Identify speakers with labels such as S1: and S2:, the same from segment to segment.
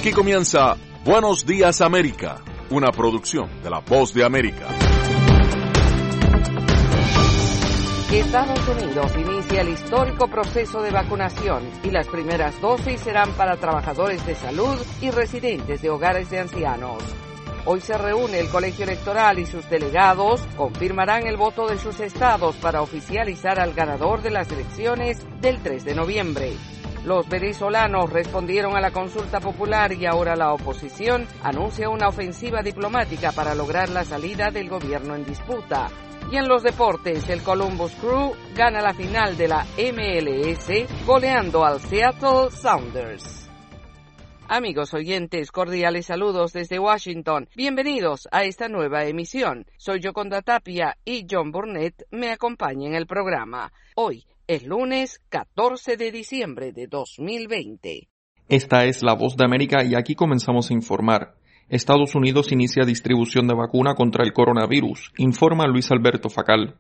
S1: Aquí comienza Buenos Días América, una producción de La Voz de América.
S2: Estados Unidos inicia el histórico proceso de vacunación y las primeras dosis serán para trabajadores de salud y residentes de hogares de ancianos. Hoy se reúne el colegio electoral y sus delegados confirmarán el voto de sus estados para oficializar al ganador de las elecciones del 3 de noviembre. Los venezolanos respondieron a la consulta popular y ahora la oposición anuncia una ofensiva diplomática para lograr la salida del gobierno en disputa. Y en los deportes, el Columbus Crew gana la final de la MLS goleando al Seattle Sounders. Amigos oyentes, cordiales saludos desde Washington. Bienvenidos a esta nueva emisión. Soy Yoconda Tapia y John Burnett me acompaña en el programa. Hoy es lunes 14 de diciembre de 2020.
S3: Esta es La Voz de América y aquí comenzamos a informar. Estados Unidos inicia distribución de vacuna contra el coronavirus, informa Luis Alberto Facal.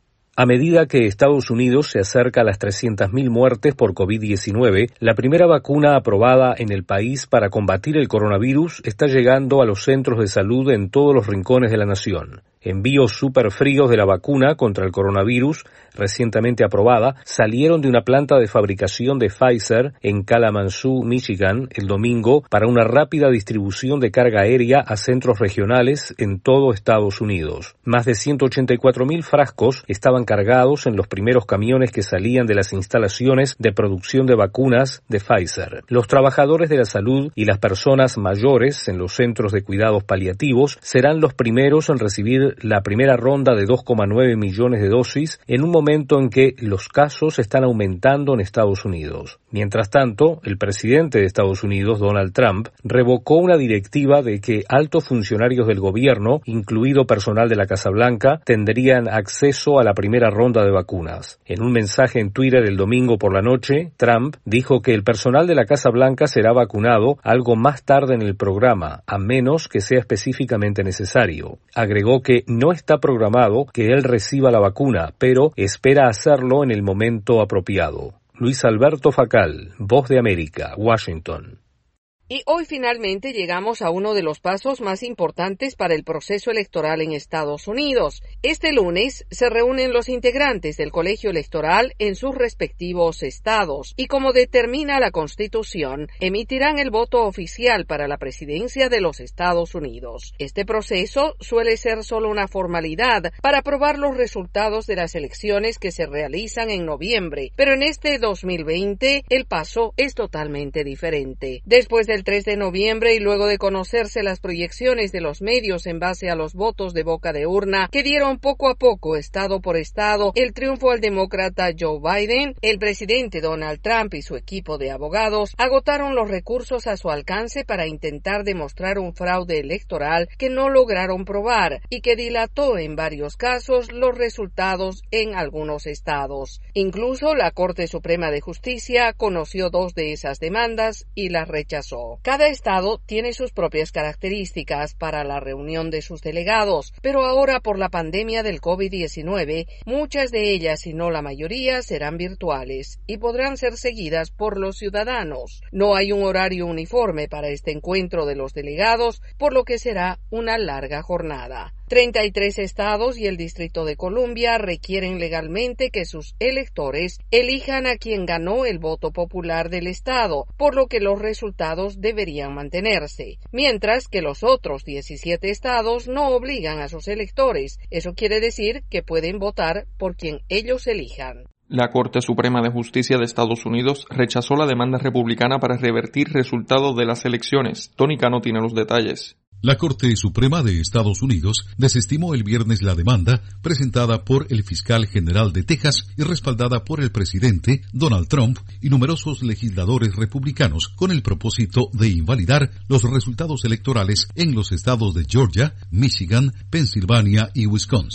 S4: A medida que Estados Unidos se acerca a las 300.000 muertes por COVID-19, la primera vacuna aprobada en el país para combatir el coronavirus está llegando a los centros de salud en todos los rincones de la nación. Envíos superfríos de la vacuna contra el coronavirus, recientemente aprobada, salieron de una planta de fabricación de Pfizer en Kalamazoo, Michigan, el domingo para una rápida distribución de carga aérea a centros regionales en todo Estados Unidos. Más de 184.000 frascos estaban cargados en los primeros camiones que salían de las instalaciones de producción de vacunas de Pfizer. Los trabajadores de la salud y las personas mayores en los centros de cuidados paliativos serán los primeros en recibir la primera ronda de 2,9 millones de dosis en un momento en que los casos están aumentando en Estados Unidos. Mientras tanto, el presidente de Estados Unidos, Donald Trump, revocó una directiva de que altos funcionarios del gobierno, incluido personal de la Casa Blanca, tendrían acceso a la primera ronda de vacunas. En un mensaje en Twitter el domingo por la noche, Trump dijo que el personal de la Casa Blanca será vacunado algo más tarde en el programa, a menos que sea específicamente necesario. Agregó que no está programado que él reciba la vacuna, pero espera hacerlo en el momento apropiado. Luis Alberto Facal, Voz de América, Washington.
S2: Y hoy finalmente llegamos a uno de los pasos más importantes para el proceso electoral en Estados Unidos. Este lunes se reúnen los integrantes del colegio electoral en sus respectivos estados y, como determina la Constitución, emitirán el voto oficial para la presidencia de los Estados Unidos. Este proceso suele ser solo una formalidad para aprobar los resultados de las elecciones que se realizan en noviembre, pero en este 2020 el paso es totalmente diferente. Después del 3 de noviembre y luego de conocerse las proyecciones de los medios en base a los votos de boca de urna que dieron poco a poco, estado por estado, el triunfo al demócrata Joe Biden, el presidente Donald Trump y su equipo de abogados agotaron los recursos a su alcance para intentar demostrar un fraude electoral que no lograron probar y que dilató en varios casos los resultados en algunos estados. Incluso la Corte Suprema de Justicia conoció 2 de esas demandas y las rechazó. Cada estado tiene sus propias características para la reunión de sus delegados, pero ahora por la pandemia del COVID-19, muchas de ellas, si no la mayoría, serán virtuales y podrán ser seguidas por los ciudadanos. No hay un horario uniforme para este encuentro de los delegados, por lo que será una larga jornada. 33 estados y el Distrito de Columbia requieren legalmente que sus electores elijan a quien ganó el voto popular del estado, por lo que los resultados deberían mantenerse, mientras que los otros 17 estados no obligan a sus electores. Eso quiere decir que pueden votar por quien ellos elijan.
S3: La Corte Suprema de Justicia de Estados Unidos rechazó la demanda republicana para revertir resultados de las elecciones. Tony Cano tiene los detalles.
S5: La Corte Suprema de Estados Unidos desestimó el viernes la demanda presentada por el fiscal general de Texas y respaldada por el presidente Donald Trump y numerosos legisladores republicanos con el propósito de invalidar los resultados electorales en los estados de Georgia, Michigan, Pensilvania y Wisconsin.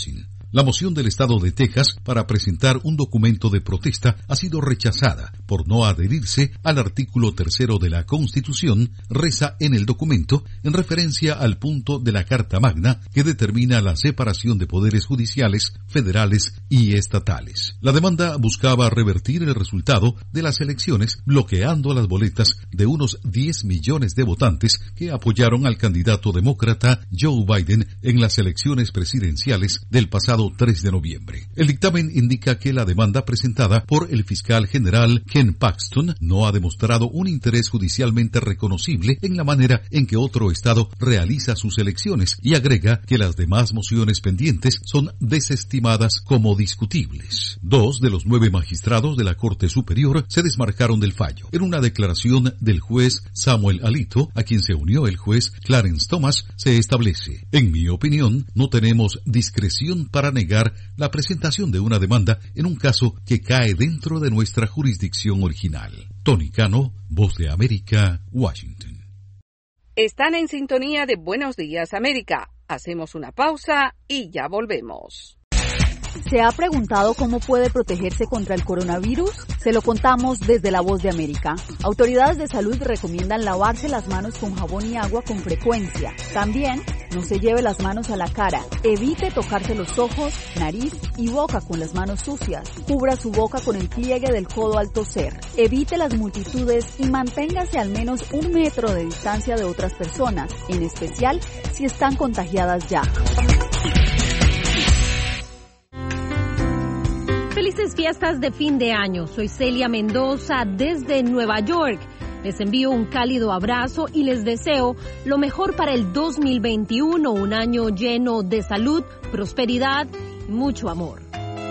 S5: La moción del Estado de Texas para presentar un documento de protesta ha sido rechazada por no adherirse al artículo 3 de la Constitución, reza en el documento, en referencia al punto de la Carta Magna que determina la separación de poderes judiciales, federales y estatales. La demanda buscaba revertir el resultado de las elecciones, bloqueando las boletas de unos 10 millones de votantes que apoyaron al candidato demócrata Joe Biden en las elecciones presidenciales del pasado 3 de noviembre. El dictamen indica que la demanda presentada por el fiscal general Ken Paxton no ha demostrado un interés judicialmente reconocible en la manera en que otro estado realiza sus elecciones y agrega que las demás mociones pendientes son desestimadas como discutibles. 2 de los 9 magistrados de la Corte Superior se desmarcaron del fallo. En una declaración del juez Samuel Alito, a quien se unió el juez Clarence Thomas, se establece: en mi opinión, no tenemos discreción para negar la presentación de una demanda en un caso que cae dentro de nuestra jurisdicción original. Tony Cano, Voz de América, Washington.
S2: Están en sintonía de Buenos Días, América. Hacemos una pausa y ya volvemos.
S6: ¿Se ha preguntado cómo puede protegerse contra el coronavirus? Se lo contamos desde La Voz de América. Autoridades de salud recomiendan lavarse las manos con jabón y agua con frecuencia. También, no se lleve las manos a la cara. Evite tocarse los ojos, nariz y boca con las manos sucias. Cubra su boca con el pliegue del codo al toser. Evite las multitudes y manténgase al menos 1 metro de distancia de otras personas, en especial si están contagiadas ya.
S7: Felices fiestas de fin de año. Soy Celia Mendoza desde Nueva York. Les envío un cálido abrazo y les deseo lo mejor para el 2021, un año lleno de salud, prosperidad y mucho amor.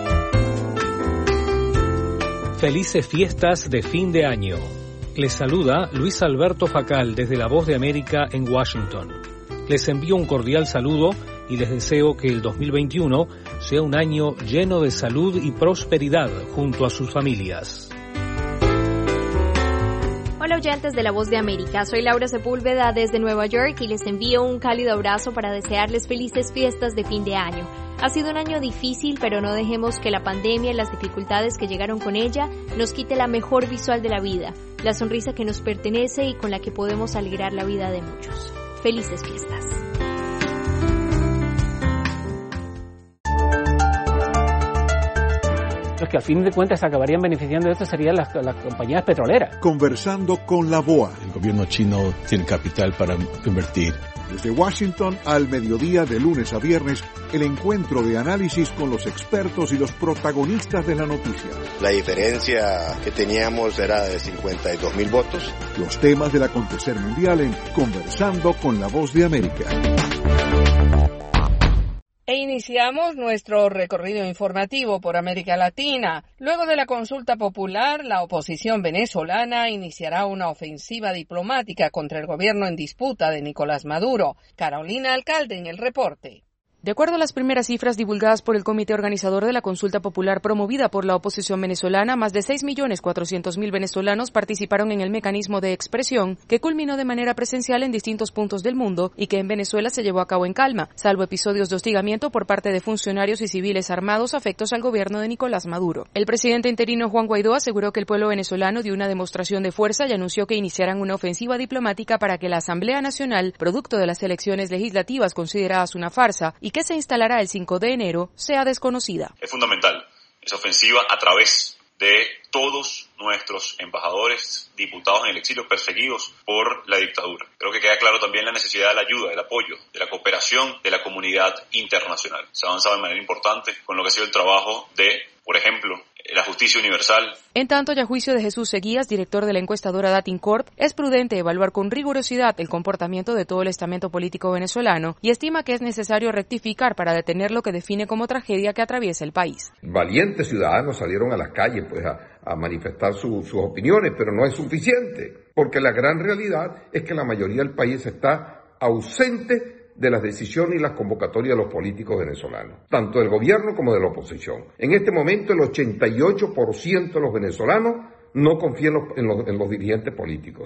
S4: Felices fiestas de fin de año. Les saluda Luis Alberto Facal desde La Voz de América en Washington. Les envío un cordial saludo y les deseo que el 2021 sea un año lleno de salud y prosperidad junto a sus familias.
S8: Hola oyentes de La Voz de América, soy Laura Sepúlveda desde Nueva York y les envío un cálido abrazo para desearles felices fiestas de fin de año. Ha sido un año difícil, pero no dejemos que la pandemia y las dificultades que llegaron con ella nos quite la mejor visual de la vida, la sonrisa que nos pertenece y con la que podemos alegrar la vida de muchos. Felices fiestas.
S9: Los que al fin de cuentas acabarían beneficiando de esto serían las compañías petroleras.
S10: Conversando con la BOA.
S11: El gobierno chino tiene capital para invertir.
S10: Desde Washington al mediodía de lunes a viernes, el encuentro de análisis con los expertos y los protagonistas de la noticia.
S12: La diferencia que teníamos era de 52,000 votos.
S10: Los temas del acontecer mundial en Conversando con la Voz de América.
S2: E iniciamos nuestro recorrido informativo por América Latina. Luego de la consulta popular, la oposición venezolana iniciará una ofensiva diplomática contra el gobierno en disputa de Nicolás Maduro. Carolina Alcalde en el reporte.
S13: De acuerdo a las primeras cifras divulgadas por el comité organizador de la consulta popular promovida por la oposición venezolana, más de 6.400.000 venezolanos participaron en el mecanismo de expresión que culminó de manera presencial en distintos puntos del mundo y que en Venezuela se llevó a cabo en calma, salvo episodios de hostigamiento por parte de funcionarios y civiles armados afectos al gobierno de Nicolás Maduro. El presidente interino Juan Guaidó aseguró que el pueblo venezolano dio una demostración de fuerza y anunció que iniciarán una ofensiva diplomática para que la Asamblea Nacional, producto de las elecciones legislativas consideradas una farsa y que se instalará el 5 de enero, sea desconocida.
S14: Es fundamental esa ofensiva a través de todos nuestros embajadores, diputados en el exilio perseguidos por la dictadura. Creo que queda claro también la necesidad de la ayuda, del apoyo, de la cooperación de la comunidad internacional. Se ha avanzado de manera importante con lo que ha sido el trabajo de, por ejemplo, la justicia universal.
S13: En tanto, y a juicio de Jesús Seguías, director de la encuestadora Datincorp, es prudente evaluar con rigurosidad el comportamiento de todo el estamento político venezolano y estima que es necesario rectificar para detener lo que define como tragedia que atraviesa el país.
S15: Valientes ciudadanos salieron a las calles a manifestar sus opiniones, pero no es suficiente, porque la gran realidad es que la mayoría del país está ausente de las decisiones y las convocatorias de los políticos venezolanos, tanto del gobierno como de la oposición. En este momento el 88% de los venezolanos no confían en los dirigentes políticos.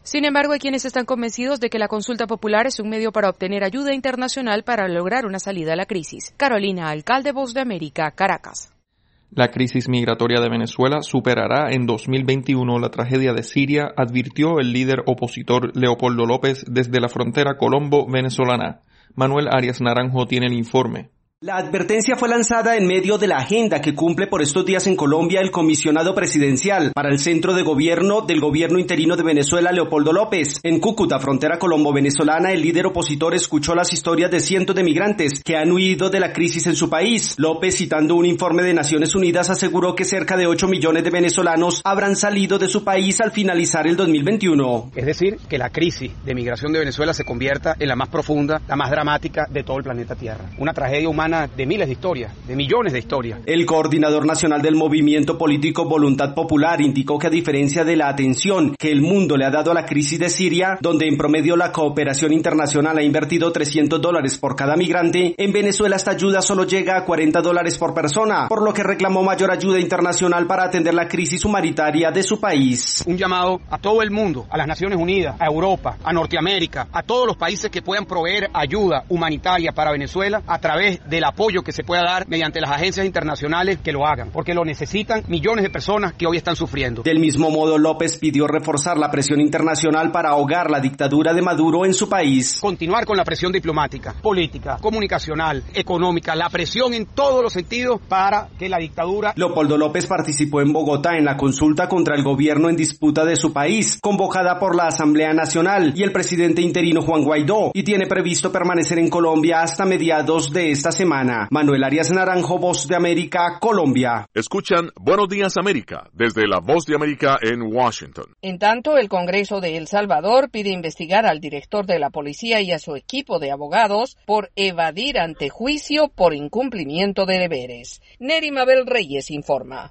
S13: Sin embargo, hay quienes están convencidos de que la consulta popular es un medio para obtener ayuda internacional para lograr una salida a la crisis. Carolina Alcalde, Voz de América, Caracas.
S3: La crisis migratoria de Venezuela superará en 2021 la tragedia de Siria, advirtió el líder opositor Leopoldo López desde la frontera colombo-venezolana. Manuel Arias Naranjo tiene el informe.
S16: La advertencia fue lanzada en medio de la agenda que cumple por estos días en Colombia el comisionado presidencial para el centro de gobierno del gobierno interino de Venezuela, Leopoldo López. En Cúcuta, frontera colombo-venezolana, el líder opositor escuchó las historias de cientos de migrantes que han huido de la crisis en su país. López, citando un informe de Naciones Unidas, aseguró que cerca de 8 millones de venezolanos habrán salido de su país al finalizar el 2021.
S17: Es decir, que la crisis de migración de Venezuela se convierta en la más profunda, la más dramática de todo el planeta Tierra. Una tragedia humana de miles de historias, de millones de historias.
S16: El coordinador nacional del movimiento político Voluntad Popular indicó que a diferencia de la atención que el mundo le ha dado a la crisis de Siria, donde en promedio la cooperación internacional ha invertido $300 por cada migrante, en Venezuela esta ayuda solo llega a $40 por persona, por lo que reclamó mayor ayuda internacional para atender la crisis humanitaria de su país.
S17: Un llamado a todo el mundo, a las Naciones Unidas, a Europa, a Norteamérica, a todos los países que puedan proveer ayuda humanitaria para Venezuela a través del apoyo que se pueda dar mediante las agencias internacionales, que lo hagan, porque lo necesitan millones de personas que hoy están sufriendo.
S16: Del mismo modo, López pidió reforzar la presión internacional para ahogar la dictadura de Maduro en su país.
S17: Continuar con la presión diplomática, política, comunicacional, económica, la presión en todos los sentidos para que la dictadura...
S16: Leopoldo López participó en Bogotá en la consulta contra el gobierno en disputa de su país, convocada por la Asamblea Nacional y el presidente interino Juan Guaidó, y tiene previsto permanecer en Colombia hasta mediados de esta semana. Manuel Arias Naranjo, Voz de América, Colombia.
S1: Escuchan Buenos Días América desde la Voz de América en Washington.
S2: En tanto, el Congreso de El Salvador pide investigar al director de la policía y a su equipo de abogados por evadir ante juicio por incumplimiento de deberes. Neri Mabel Reyes informa.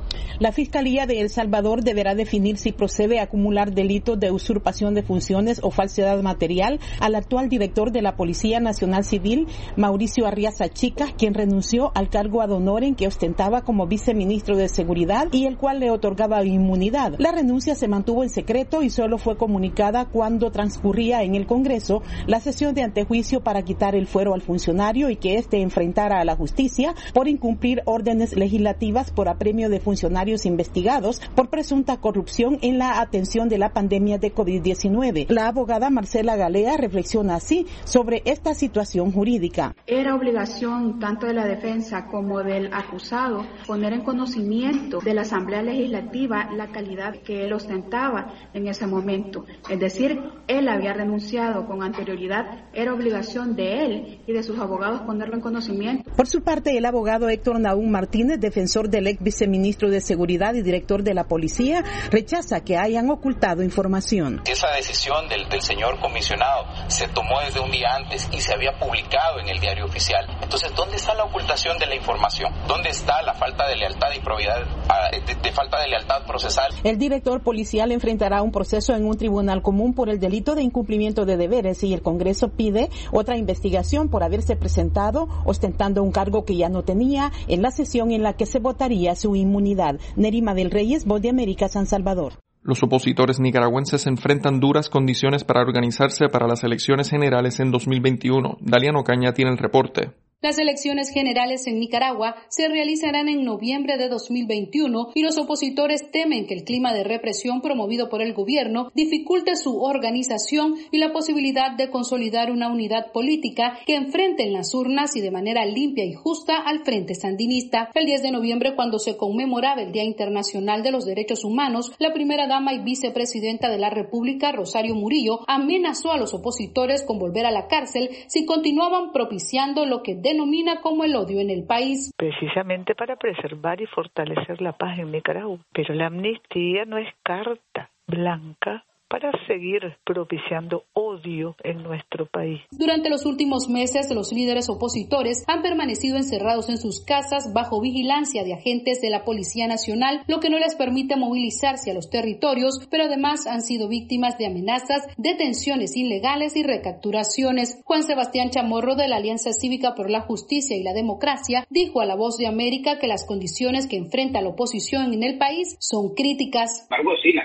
S18: La Fiscalía de El Salvador deberá definir si procede a acumular delitos de usurpación de funciones o falsedad material al actual director de la Policía Nacional Civil, Mauricio Arriaza Chica, quien renunció al cargo ad honorem que ostentaba como viceministro de Seguridad y el cual le otorgaba inmunidad. La renuncia se mantuvo en secreto y solo fue comunicada cuando transcurría en el Congreso la sesión de antejuicio para quitar el fuero al funcionario y que éste enfrentara a la justicia por incumplir órdenes legislativas por apremio de funcionarios investigados por presunta corrupción en la atención de la pandemia de COVID-19. La abogada Marcela Galea reflexiona así sobre esta situación jurídica.
S19: Era obligación tanto de la defensa como del acusado poner en conocimiento de la Asamblea Legislativa la calidad que él ostentaba en ese momento. Es decir, él había renunciado con anterioridad, era obligación de él y de sus abogados ponerlo en conocimiento.
S18: Por su parte, el abogado Héctor Nahum Martínez, defensor del ex viceministro de Seguridad y director de la policía, rechaza que hayan ocultado información.
S20: Esa decisión del señor comisionado se tomó desde un día antes y se había publicado en el diario oficial. Entonces, ¿dónde está la ocultación de la información? ¿Dónde está la falta de lealtad y probidad, de falta de lealtad procesal?
S18: El director policial enfrentará un proceso en un tribunal común por el delito de incumplimiento de deberes y el Congreso pide otra investigación por haberse presentado ostentando un cargo que ya no tenía en la sesión en la que se votaría su inmunidad. Nerima del Reyes, Voz de América, San Salvador.
S3: Los opositores nicaragüenses enfrentan duras condiciones para organizarse para las elecciones generales en 2021. Daliano Caña tiene el reporte.
S21: Las elecciones generales en Nicaragua se realizarán en noviembre de 2021 y los opositores temen que el clima de represión promovido por el gobierno dificulte su organización y la posibilidad de consolidar una unidad política que enfrente en las urnas y de manera limpia y justa al Frente Sandinista. El 10 de noviembre, cuando se conmemoraba el Día Internacional de los Derechos Humanos, la primera dama y vicepresidenta de la República, Rosario Murillo, amenazó a los opositores con volver a la cárcel si continuaban propiciando lo que denomina como el odio en el país.
S22: Precisamente para preservar y fortalecer la paz en Nicaragua. Pero la amnistía no es carta blanca para seguir propiciando odio en nuestro país.
S21: Durante los últimos meses, los líderes opositores han permanecido encerrados en sus casas bajo vigilancia de agentes de la Policía Nacional, lo que no les permite movilizarse a los territorios, pero además han sido víctimas de amenazas, detenciones ilegales y recapturaciones. Juan Sebastián Chamorro, de la Alianza Cívica por la Justicia y la Democracia, dijo a La Voz de América que las condiciones que enfrenta la oposición en el país son críticas.
S23: Sin embargo, sí, las condiciones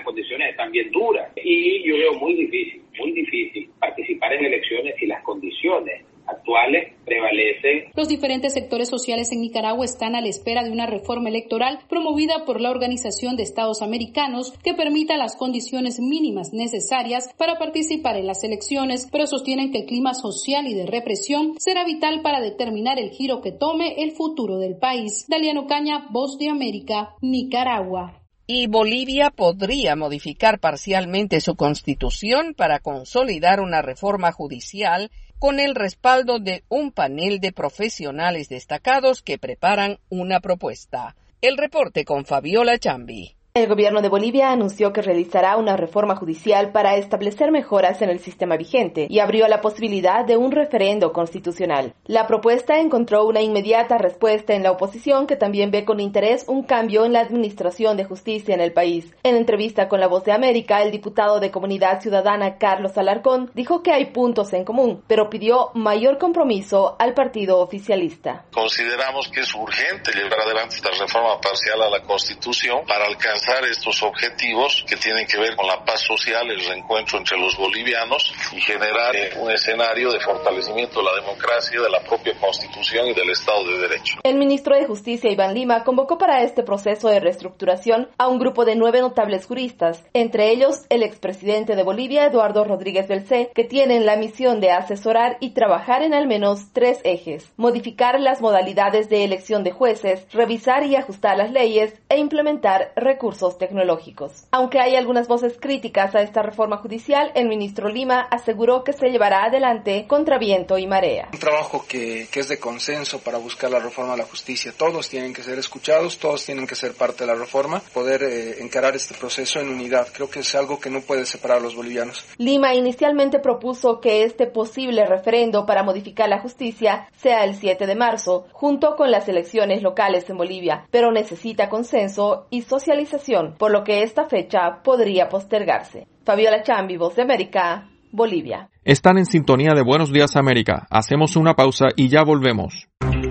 S5: elecciones también duras. Y yo veo muy difícil participar en elecciones si las condiciones actuales prevalecen.
S21: Los diferentes sectores sociales en Nicaragua están a la espera de una reforma electoral promovida por la Organización de Estados Americanos que permita las condiciones mínimas necesarias para participar en las elecciones, pero sostienen que el clima social y de represión será vital para determinar el giro que tome el futuro del país. Daliana Ocaña, Voz de América, Nicaragua.
S2: Y Bolivia podría modificar parcialmente su constitución para consolidar una reforma judicial con el respaldo de un panel de profesionales destacados que preparan una propuesta. El reporte con Fabiola Chambi.
S6: El gobierno de Bolivia anunció que realizará una reforma judicial para establecer mejoras en el sistema vigente y abrió la posibilidad de un referendo constitucional. La propuesta encontró una inmediata respuesta en la oposición, que también ve con interés un cambio en la administración de justicia en el país. En entrevista con La Voz de América, el diputado de Comunidad Ciudadana Carlos Alarcón dijo que hay puntos en común, pero pidió mayor compromiso al partido oficialista.
S23: Consideramos que es urgente llevar adelante esta reforma parcial a la Constitución para alcanzar estos objetivos que tienen que ver con la paz social, el reencuentro entre los bolivianos y generar un escenario de fortalecimiento de la democracia, de la propia Constitución y del Estado de Derecho.
S6: El ministro de Justicia, Iván Lima, convocó para este proceso de reestructuración a un grupo de 9 notables juristas, entre ellos el expresidente de Bolivia, Eduardo Rodríguez Belcé, que tienen la misión de asesorar y trabajar en al menos 3 ejes: modificar las modalidades de elección de jueces, revisar y ajustar las leyes e implementar recursos tecnológicos. Aunque hay algunas voces críticas a esta reforma judicial, el ministro Lima aseguró que se llevará adelante contra viento y marea.
S24: Un trabajo que es de consenso para buscar la reforma de la justicia. Todos tienen que ser escuchados, todos tienen que ser parte de la reforma, poder encarar este proceso en unidad. Creo que es algo que no puede separar a los bolivianos.
S6: Lima inicialmente propuso que este posible referendo para modificar la justicia sea el 7 de marzo, junto con las elecciones locales en Bolivia, pero necesita consenso y socialización, por lo que esta fecha podría postergarse. Fabiola Chambi, Voz de América, Bolivia.
S3: Están en sintonía de Buenos Días América. Hacemos una pausa y ya volvemos.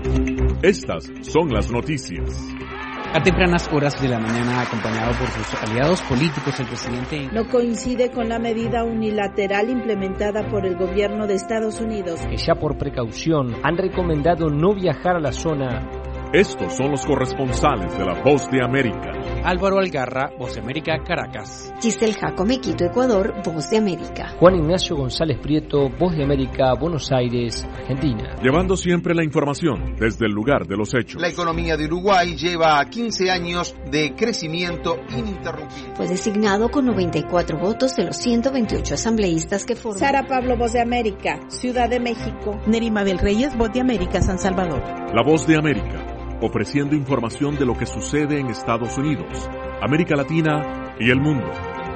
S1: Estas son las noticias.
S25: A tempranas horas de la mañana, acompañado por sus aliados políticos, el presidente
S26: no coincide con la medida unilateral implementada por el gobierno de Estados Unidos,
S4: que ya por precaución han recomendado no viajar a la zona.
S1: Estos son los corresponsales de La Voz de América.
S25: Álvaro Algarra, Voz de América, Caracas.
S27: Giselle Jacome, Quito, Ecuador, Voz de América.
S4: Juan Ignacio González Prieto, Voz de América, Buenos Aires, Argentina.
S1: Llevando siempre la información desde el lugar de los hechos.
S28: La economía de Uruguay lleva 15 años de crecimiento ininterrumpido.
S27: Fue designado con 94 votos de los 128 asambleístas que forman.
S26: Sara Pablo, Voz de América, Ciudad de México.
S18: Nerima Bel Reyes, Voz de América, San Salvador.
S1: La Voz de América, ofreciendo información de lo que sucede en Estados Unidos, América Latina y el mundo.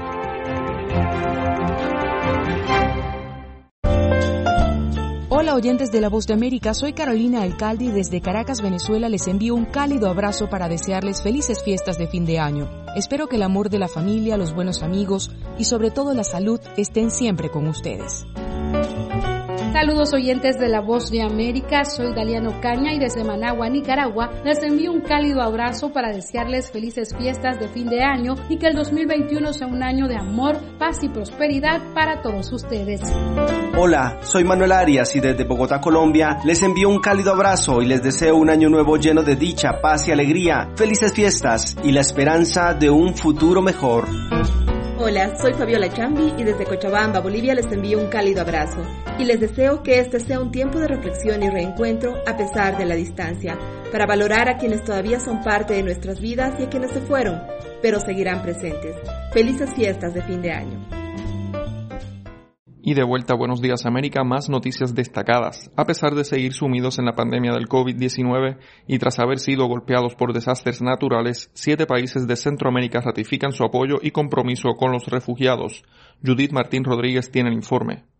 S13: Hola oyentes de La Voz de América, soy Carolina Alcalde y desde Caracas, Venezuela les envío un cálido abrazo para desearles felices fiestas de fin de año. Espero que el amor de la familia, los buenos amigos y sobre todo la salud estén siempre con ustedes.
S21: Saludos oyentes de La Voz de América, soy Daliana Ocaña y desde Managua, Nicaragua, les envío un cálido abrazo para desearles felices fiestas de fin de año y que el 2021 sea un año de amor, paz y prosperidad para todos ustedes.
S16: Hola, soy Manuel Arias y desde Bogotá, Colombia, les envío un cálido abrazo y les deseo un año nuevo lleno de dicha, paz y alegría, felices fiestas y la esperanza de un futuro mejor.
S6: Hola, soy Fabiola Chambi y desde Cochabamba, Bolivia, les envío un cálido abrazo y les deseo que este sea un tiempo de reflexión y reencuentro a pesar de la distancia, para valorar a quienes todavía son parte de nuestras vidas y a quienes se fueron, pero seguirán presentes. Felices fiestas de fin de año.
S3: Y de vuelta a Buenos Días América, más noticias destacadas. A pesar de seguir sumidos en la pandemia del COVID-19 y tras haber sido golpeados por desastres naturales, 7 países de Centroamérica ratifican su apoyo y compromiso con los refugiados. Judith Martín Rodríguez tiene el informe.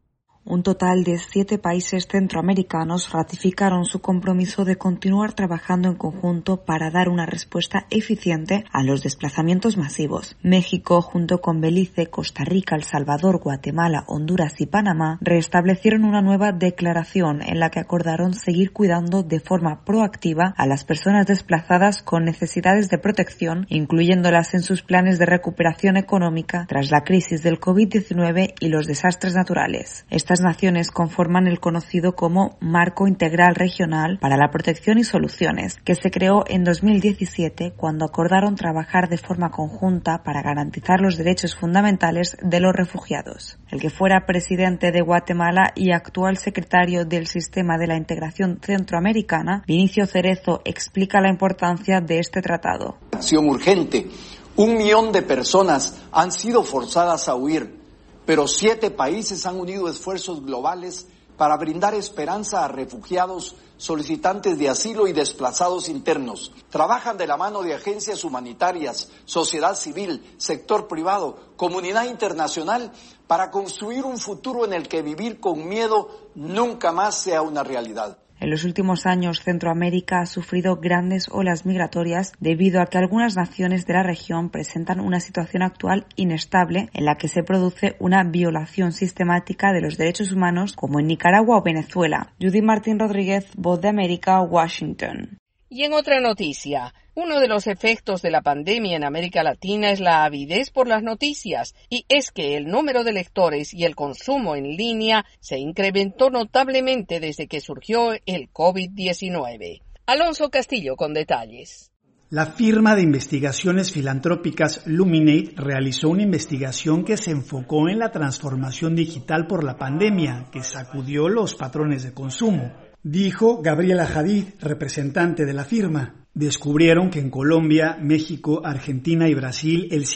S7: Un total de 7 países centroamericanos ratificaron su compromiso de continuar trabajando en conjunto para dar una respuesta eficiente a los desplazamientos masivos. México, junto con Belice, Costa Rica, El Salvador, Guatemala, Honduras y Panamá, restablecieron una nueva declaración en la que acordaron seguir cuidando de forma proactiva a las personas desplazadas con necesidades de protección, incluyéndolas en sus planes de recuperación económica tras la crisis del COVID-19 y los desastres naturales. Estas naciones conforman el conocido como Marco Integral Regional para la Protección y Soluciones, que se creó en 2017 cuando acordaron trabajar de forma conjunta para garantizar los derechos fundamentales de los refugiados. El que fuera presidente de Guatemala y actual secretario del Sistema de la Integración Centroamericana, Vinicio Cerezo, explica la importancia de este tratado.
S8: Acción urgente. 1 millón de personas han sido forzadas a huir, pero 7 países han unido esfuerzos globales para brindar esperanza a refugiados, solicitantes de asilo y desplazados internos. Trabajan de la mano de agencias humanitarias, sociedad civil, sector privado, comunidad internacional para construir un futuro en el que vivir con miedo nunca más sea una realidad.
S7: En los últimos años, Centroamérica ha sufrido grandes olas migratorias debido a que algunas naciones de la región presentan una situación actual inestable en la que se produce una violación sistemática de los derechos humanos, como en Nicaragua o Venezuela. Judy Martín Rodríguez, Voz de América, Washington.
S2: Y en otra noticia, uno de los efectos de la pandemia en América Latina es la avidez por las noticias, y es que el número de lectores y el consumo en línea se incrementó notablemente desde que surgió el COVID-19. Alonso Castillo con detalles.
S9: La firma de investigaciones filantrópicas Luminate realizó una investigación que se enfocó en la transformación digital por la pandemia, que sacudió los patrones de consumo. Dijo Gabriela Hadid, representante de la firma. Descubrieron que en Colombia, México, Argentina y Brasil, el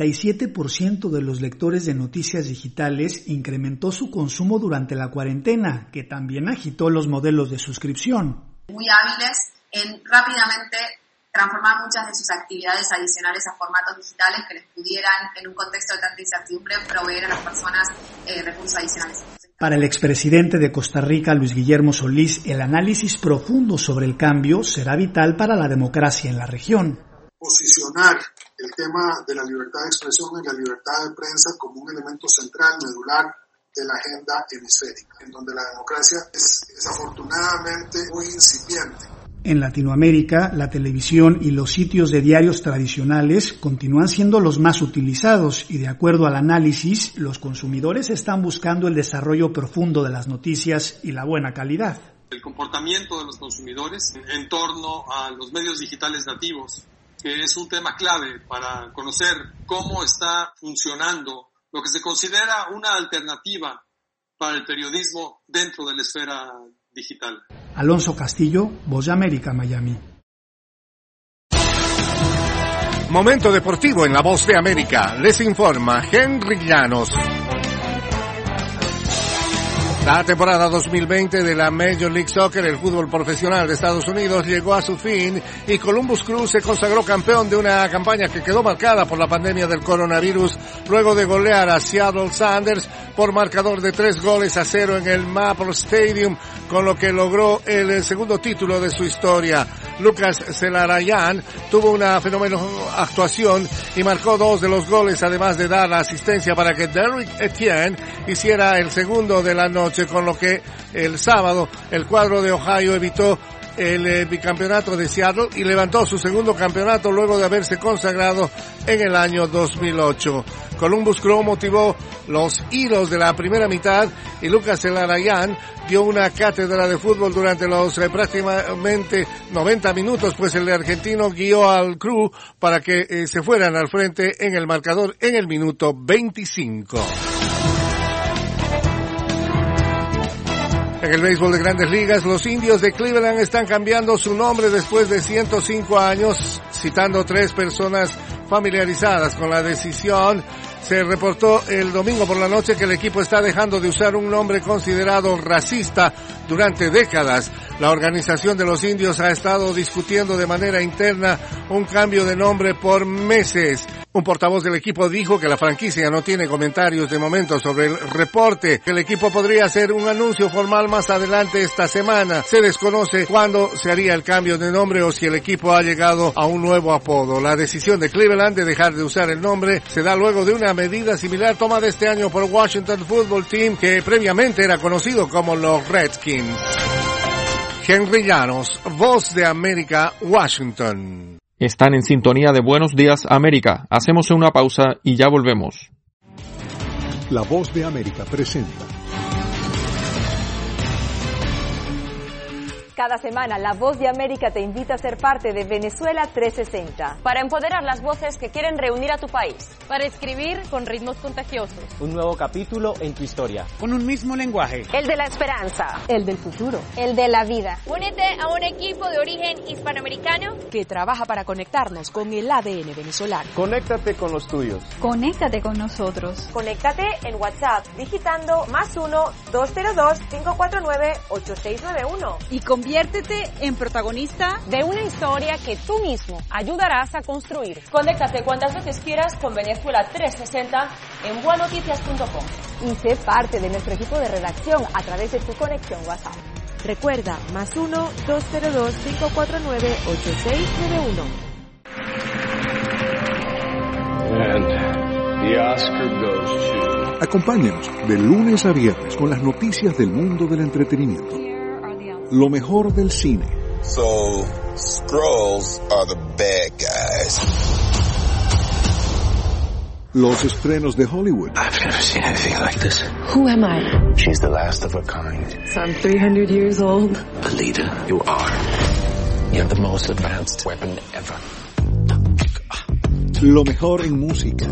S9: 57% de los lectores de noticias digitales incrementó su consumo durante la cuarentena, que también agitó los modelos de suscripción.
S10: Muy hábiles en rápidamente transformar muchas de sus actividades adicionales a formatos digitales que les pudieran, en un contexto de tanta incertidumbre, proveer a las personas recursos adicionales.
S9: Para el expresidente de Costa Rica, Luis Guillermo Solís, el análisis profundo sobre el cambio será vital para la democracia en la región.
S11: Posicionar el tema de la libertad de expresión y la libertad de prensa como un elemento central, medular de la agenda hemisférica, en donde la democracia es desafortunadamente muy incipiente.
S9: En Latinoamérica, la televisión y los sitios de diarios tradicionales continúan siendo los más utilizados y, de acuerdo al análisis, los consumidores están buscando el desarrollo profundo de las noticias y la buena calidad.
S12: El comportamiento de los consumidores en torno a los medios digitales nativos, que es un tema clave para conocer cómo está funcionando lo que se considera una alternativa para el periodismo dentro de la esfera digital.
S9: Alonso Castillo, Voz de América, Miami.
S14: Momento deportivo en la Voz de América. Les informa Henry Llanos. La temporada 2020 de la Major League Soccer, el fútbol profesional de Estados Unidos, llegó a su fin y Columbus Crew se consagró campeón de una campaña que quedó marcada por la pandemia del coronavirus luego de golear a Seattle Sounders por marcador de 3-0 en el Maple Stadium, con lo que logró el segundo título de su historia. Lucas Zelarayan tuvo una fenómeno actuación y marcó 2 de los goles, además de dar la asistencia para que Derrick Etienne hiciera el segundo de la noche, con lo que el sábado el cuadro de Ohio evitó el bicampeonato de Seattle y levantó su segundo campeonato luego de haberse consagrado en el año 2008. Columbus Crew motivó los hilos de la primera mitad y Lucas Zelarayan dio una cátedra de fútbol durante los prácticamente 90 minutos, pues el argentino guió al Crew para que se fueran al frente en el marcador en el minuto 25. En el béisbol de Grandes Ligas, los Indios de Cleveland están cambiando su nombre después de 105 años, citando 3 personas familiarizadas con la decisión. Se reportó el domingo por la noche que el equipo está dejando de usar un nombre considerado racista durante décadas. La organización de los Indios ha estado discutiendo de manera interna un cambio de nombre por meses. Un portavoz del equipo dijo que la franquicia no tiene comentarios de momento sobre el reporte, que el equipo podría hacer un anuncio formal más adelante esta semana. Se desconoce cuándo se haría el cambio de nombre o si el equipo ha llegado a un nuevo apodo. La decisión de Cleveland de dejar de usar el nombre se da luego de una medida similar tomada este año por Washington Football Team, que previamente era conocido como los Redskins. Henry Llanos, Voz de América, Washington.
S3: Están en sintonía de Buenos Días América. Hacemos una pausa y ya volvemos.
S5: La Voz de América presenta.
S15: Cada semana, La Voz de América te invita a ser parte de Venezuela 360.
S17: Para empoderar las voces que quieren reunir a tu país.
S19: Para escribir con ritmos contagiosos.
S20: Un nuevo capítulo en tu historia.
S22: Con un mismo lenguaje.
S17: El de la esperanza.
S15: El del futuro.
S17: El de la vida.
S19: Únete a un equipo de origen hispanoamericano
S13: que trabaja para conectarnos con el ADN venezolano.
S20: Conéctate con los tuyos.
S15: Conéctate con nosotros.
S17: Conéctate en WhatsApp digitando +1-202-549-8691.
S15: Y conviértete en protagonista
S17: de una historia que tú mismo ayudarás a construir. Conéctate cuantas veces quieras con Venezuela 360 en buenoticias.com.
S15: Y sé parte de nuestro equipo de redacción a través de tu conexión WhatsApp.
S17: Recuerda, +1-202-549-8691.
S23: And the Oscar goes to...
S5: Acompáñanos de lunes a viernes con las noticias del mundo del entretenimiento. Lo mejor del cine.
S24: So, Skrulls are the bad guys.
S5: Los estrenos de Hollywood.
S23: I've never seen anything like this.
S15: Who am I?
S23: She's the last of her kind.
S15: So I'm 300 years old.
S23: Alita, you are. You have the most advanced weapon ever.
S5: Lo mejor en música.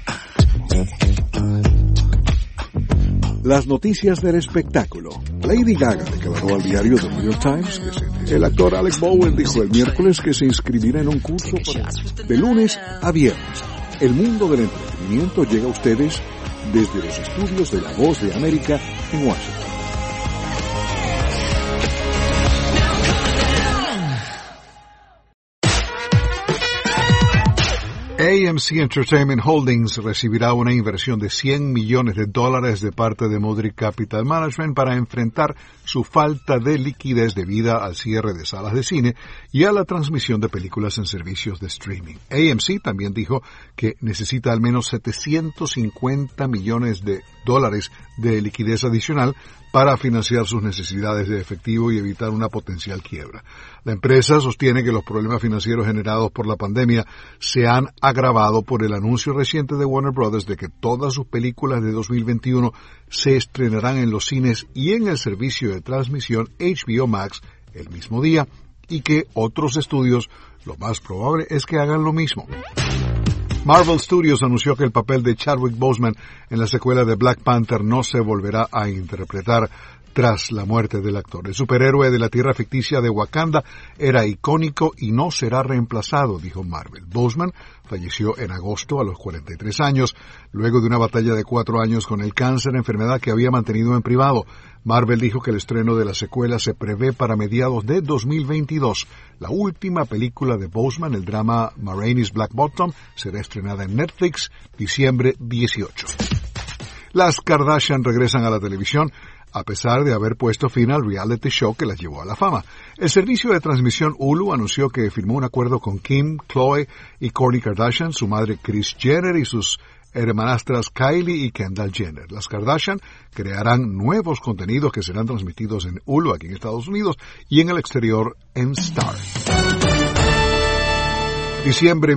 S5: Las noticias del espectáculo. Lady Gaga declaró al diario The New York Times que el actor Alec Baldwin dijo el miércoles que se inscribirá en un curso de lunes a viernes. El mundo del entretenimiento llega a ustedes desde los estudios de La Voz de América en Washington. AMC Entertainment Holdings recibirá una inversión de $100 millones de parte de Modric Capital Management para enfrentar su falta de liquidez debida al cierre de salas de cine y a la transmisión de películas en servicios de streaming. AMC también dijo que necesita al menos $750 millones de liquidez adicional para financiar sus necesidades de efectivo y evitar una potencial quiebra. La empresa sostiene que los problemas financieros generados por la pandemia se han agravado por el anuncio reciente de Warner Brothers de que todas sus películas de 2021 se estrenarán en los cines y en el servicio de transmisión HBO Max el mismo día y que otros estudios lo más probable es que hagan lo mismo. Marvel Studios anunció que el papel de Chadwick Boseman en la secuela de Black Panther no se volverá a interpretar tras la muerte del actor. El superhéroe de la tierra ficticia de Wakanda era icónico y no será reemplazado, dijo Marvel. Boseman falleció en agosto a los 43 años, luego de una batalla de 4 años con el cáncer, enfermedad que había mantenido en privado. Marvel dijo que el estreno de la secuela se prevé para mediados de 2022. La última película de Boseman, el drama Ma Rainey's Black Bottom, será estrenada en Netflix diciembre 18. Las Kardashian regresan a la televisión a pesar de haber puesto fin al reality show que las llevó a la fama. El servicio de transmisión Hulu anunció que firmó un acuerdo con Kim, Khloe y Kourtney Kardashian, su madre Kris Jenner y sus hermanastras Kylie y Kendall Jenner. Las Kardashian crearán nuevos contenidos que serán transmitidos en Hulu aquí en Estados Unidos y en el exterior en Star. Diciembre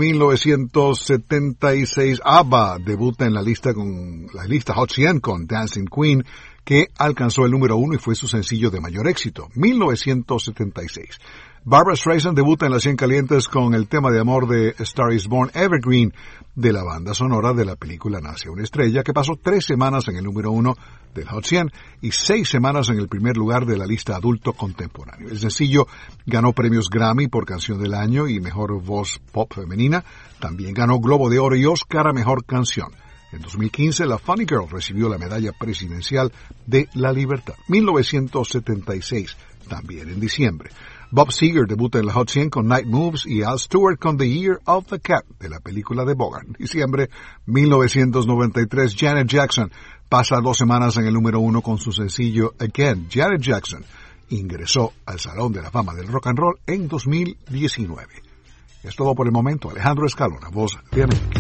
S5: 1976, ABBA debuta en la lista Hot 100 con Dancing Queen, que alcanzó el número 1 y fue su sencillo de mayor éxito. 1976. Barbra Streisand debuta en las 100 calientes con el tema de amor de A Star is Born, Evergreen, de la banda sonora de la película Nace una estrella, que pasó 3 semanas en el número 1 del Hot 100 y 6 semanas en el primer lugar de la lista adulto contemporáneo. El sencillo ganó premios Grammy por Canción del Año y Mejor Voz Pop Femenina. También ganó Globo de Oro y Oscar a Mejor Canción. En 2015, la Funny Girl recibió la Medalla Presidencial de la Libertad. 1976, también en diciembre. Bob Seger debuta en la Hot 100 con Night Moves y Al Stewart con The Year of the Cat de la película de Bogart. Diciembre 1993, Janet Jackson pasa 2 semanas en el número 1 con su sencillo Again. Janet Jackson ingresó al Salón de la Fama del Rock and Roll en 2019. Es todo por el momento. Alejandro Escalona, Voz de América.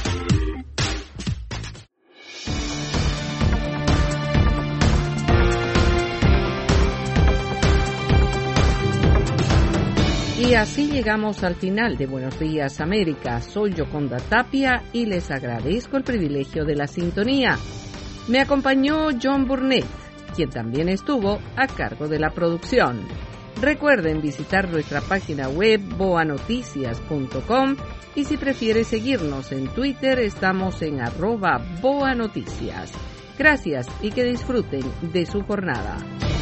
S2: Y así llegamos al final de Buenos Días América. Soy Yoconda Tapia y les agradezco el privilegio de la sintonía. Me acompañó John Burnett, quien también estuvo a cargo de la producción. Recuerden visitar nuestra página web boanoticias.com y si prefiere seguirnos en Twitter estamos en @boanoticias. Gracias y que disfruten de su jornada.